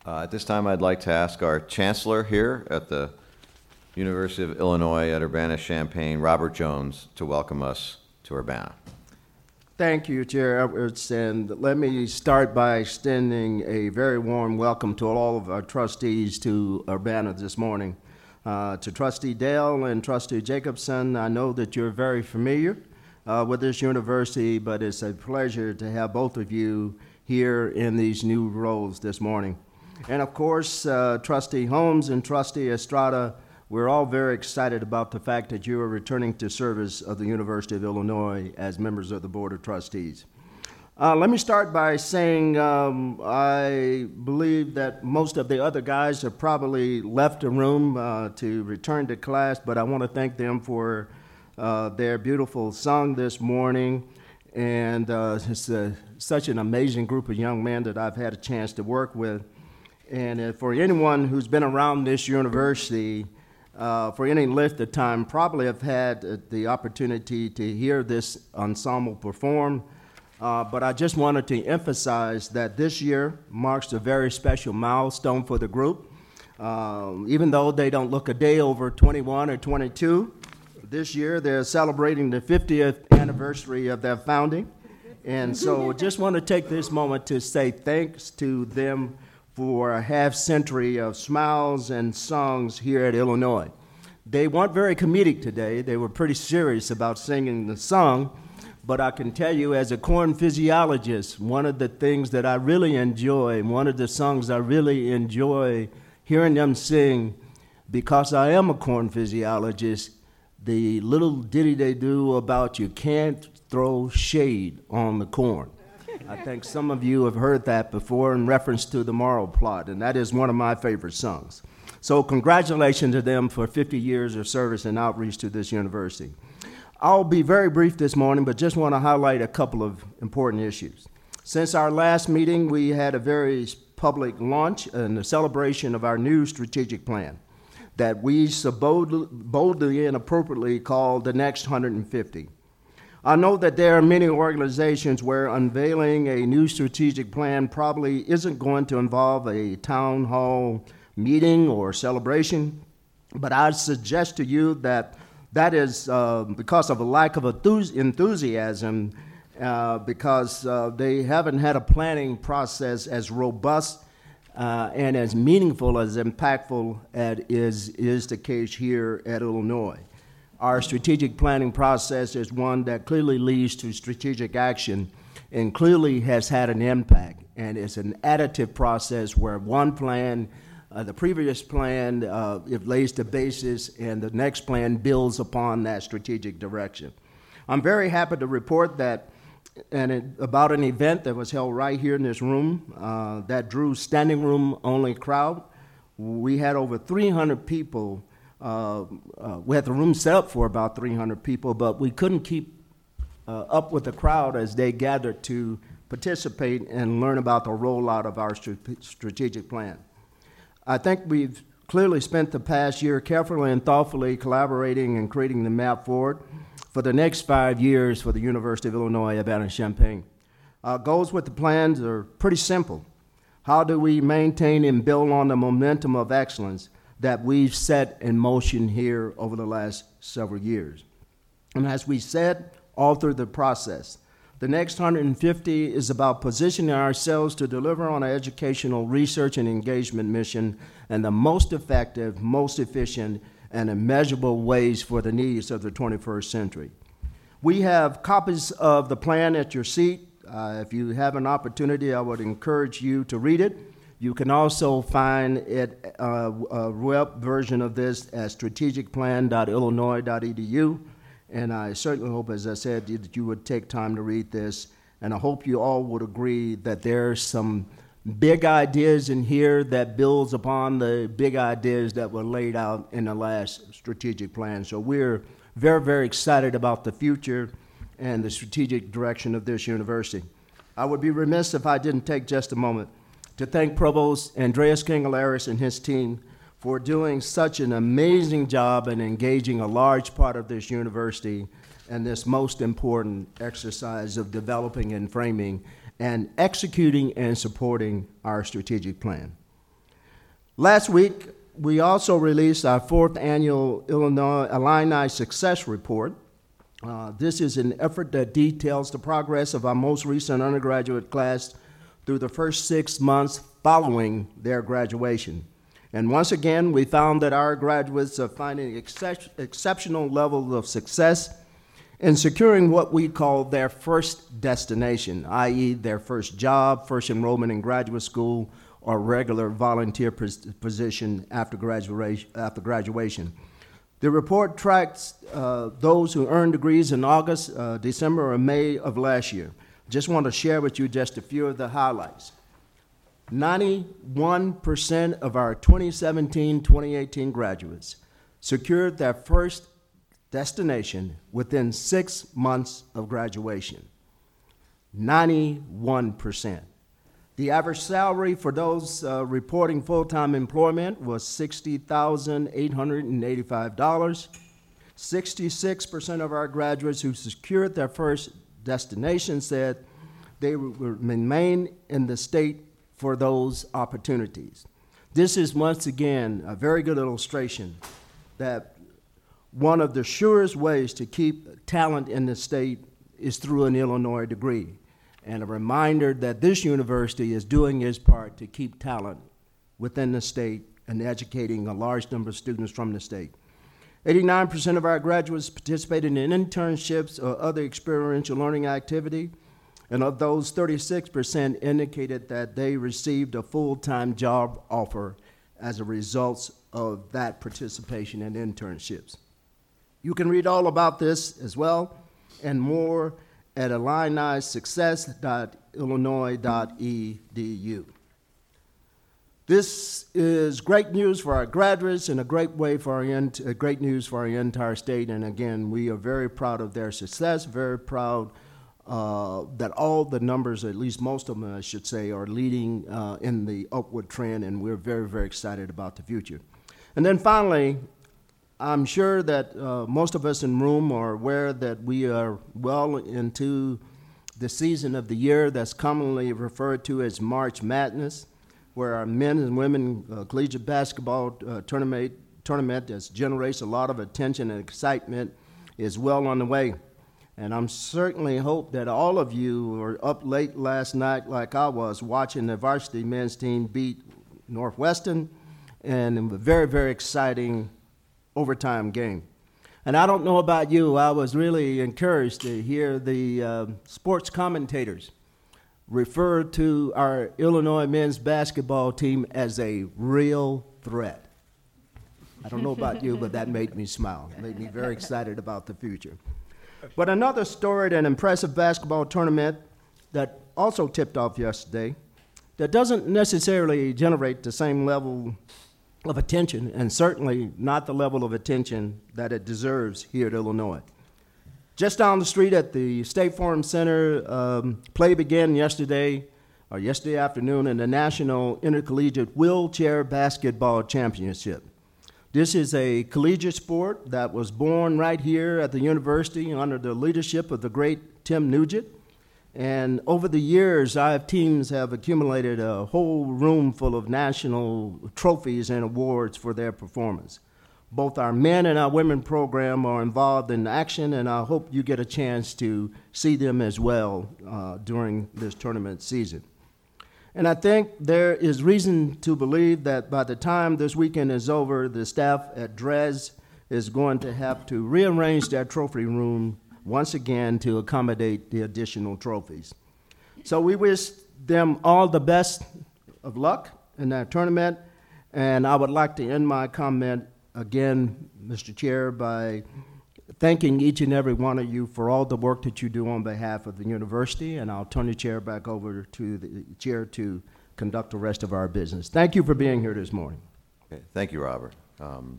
At this time, I'd like to ask our chancellor here at the University of Illinois at Urbana-Champaign, Robert Jones, to welcome us to Urbana. Thank you, Chair Edwards, and let me start by extending a very warm welcome to all of our trustees to Urbana this morning. To Trustee Dale and Trustee Jacobson, I know that you're very familiar with this university, but it's a pleasure to have both of you here in these new roles this morning. And of course, Trustee Holmes and Trustee Estrada, we're all very excited about the fact that you are returning to service of the University of Illinois as members of the Board of Trustees. Let me start by saying I believe that most of the other guys have probably left the room to return to class, but I want to thank them for their beautiful song this morning. And it's such an amazing group of young men that I've had a chance to work with. And for anyone who's been around this university for any length of time, probably have had the opportunity to hear this ensemble perform. But I just wanted to emphasize that this year marks a very special milestone for the group. Even though they don't look a day over 21 or 22, this year they're celebrating the 50th anniversary of their founding. And so just want to take this moment to say thanks to them for a half century of smiles and songs here at Illinois. They weren't very comedic today. They were pretty serious about singing the song. But I can tell you, as a corn physiologist, one of the things that I really enjoy, one of the songs I really enjoy hearing them sing, because I am a corn physiologist, the little ditty they do about you can't throw shade on the corn. I think some of you have heard that before in reference to the moral plot, and that is one of my favorite songs. So congratulations to them for 50 years of service and outreach to this university. I'll be very brief this morning, but just want to highlight a couple of important issues. Since our last meeting, we had a very public launch and a celebration of our new strategic plan that we so boldly and appropriately called the Next 150. I know that there are many organizations where unveiling a new strategic plan probably isn't going to involve a town hall meeting or celebration, but I suggest to you that that is because of a lack of enthusiasm, because they haven't had a planning process as robust and as meaningful, as impactful as is the case here at Illinois. Our strategic planning process is one that clearly leads to strategic action and clearly has had an impact. And it's an additive process where one plan, the previous plan, it lays the basis, and the next plan builds upon that strategic direction. I'm very happy to report that about an event that was held right here in this room that drew standing room only crowd. We had over 300 people. We had the room set up for about 300 people, but we couldn't keep up with the crowd as they gathered to participate and learn about the rollout of our strategic plan. I think we've clearly spent the past year carefully and thoughtfully collaborating and creating the map forward for the next 5 years for the University of Illinois Urbana-Champaign. Our goals with the plans are pretty simple. How do we maintain and build on the momentum of excellence that we've set in motion here over the last several years? And as we said all through the process, the Next 150 is about positioning ourselves to deliver on our educational research and engagement mission in the most effective, most efficient, and immeasurable ways for the needs of the 21st century. We have copies of the plan at your seat. If you have an opportunity, I would encourage you to read it. You can also find it, a web version of this at strategicplan.illinois.edu. And I certainly hope, as I said, that you would take time to read this. And I hope you all would agree that there's some big ideas in here that builds upon the big ideas that were laid out in the last strategic plan. So we're very, very excited about the future and the strategic direction of this university. I would be remiss if I didn't take just a moment to thank Provost Andreas Kingalaris and his team for doing such an amazing job in engaging a large part of this university in this most important exercise of developing and framing and executing and supporting our strategic plan. Last week, we also released our fourth annual Illinois Alumni Success Report. This is an effort that details the progress of our most recent undergraduate class through the first 6 months following their graduation. And once again, we found that our graduates are finding exceptional levels of success in securing what we call their first destination, i.e. their first job, first enrollment in graduate school, or regular volunteer position after graduation. The report tracks those who earned degrees in August, December, or May of last year. Just want to share with you just a few of the highlights. 91% of our 2017-2018 graduates secured their first destination within 6 months of graduation. 91%. The average salary for those reporting full-time employment was $60,885. 66% of our graduates who secured their first destination said they would remain in the state for those opportunities. This is once again a very good illustration that one of the surest ways to keep talent in the state is through an Illinois degree, and a reminder that this university is doing its part to keep talent within the state and educating a large number of students from the state. 89% of our graduates participated in internships or other experiential learning activity, and of those, 36% indicated that they received a full-time job offer as a result of that participation in internships. You can read all about this as well and more at alumnisuccess.illinois.edu. This is great news for our graduates and a great news for our entire state. And again, we are very proud of their success, very proud that all the numbers, at least most of them, I should say, are leading in the upward trend, and we're very, very excited about the future. And then finally, I'm sure that most of us in the room are aware that we are well into the season of the year that's commonly referred to as March Madness, where our men and women collegiate basketball tournament that generates a lot of attention and excitement is well on the way. And I'm certainly hope that all of you were up late last night like I was watching the varsity men's team beat Northwestern in a very, very exciting overtime game. And I don't know about you, I was really encouraged to hear the sports commentators refer to our Illinois men's basketball team as a real threat. I don't know about you, but that made me smile. It made me very excited about the future. But another storied and impressive basketball tournament that also tipped off yesterday that doesn't necessarily generate the same level of attention, and certainly not the level of attention that it deserves here at Illinois. Just down the street at the State Farm Center, play began yesterday afternoon in the National Intercollegiate Wheelchair Basketball Championship. This is a collegiate sport that was born right here at the university under the leadership of the great Tim Nugent. And over the years, our teams have accumulated a whole room full of national trophies and awards for their performance. Both our men and our women program are involved in action, and I hope you get a chance to see them as well during this tournament season. And I think there is reason to believe that by the time this weekend is over, the staff at Dres is going to have to rearrange their trophy room once again to accommodate the additional trophies. So we wish them all the best of luck in that tournament, and I would like to end my comment again, Mr. Chair, by thanking each and every one of you for all the work that you do on behalf of the university, and I'll turn the chair back over to the chair to conduct the rest of our business. Thank you for being here this morning. Okay, thank you, Robert.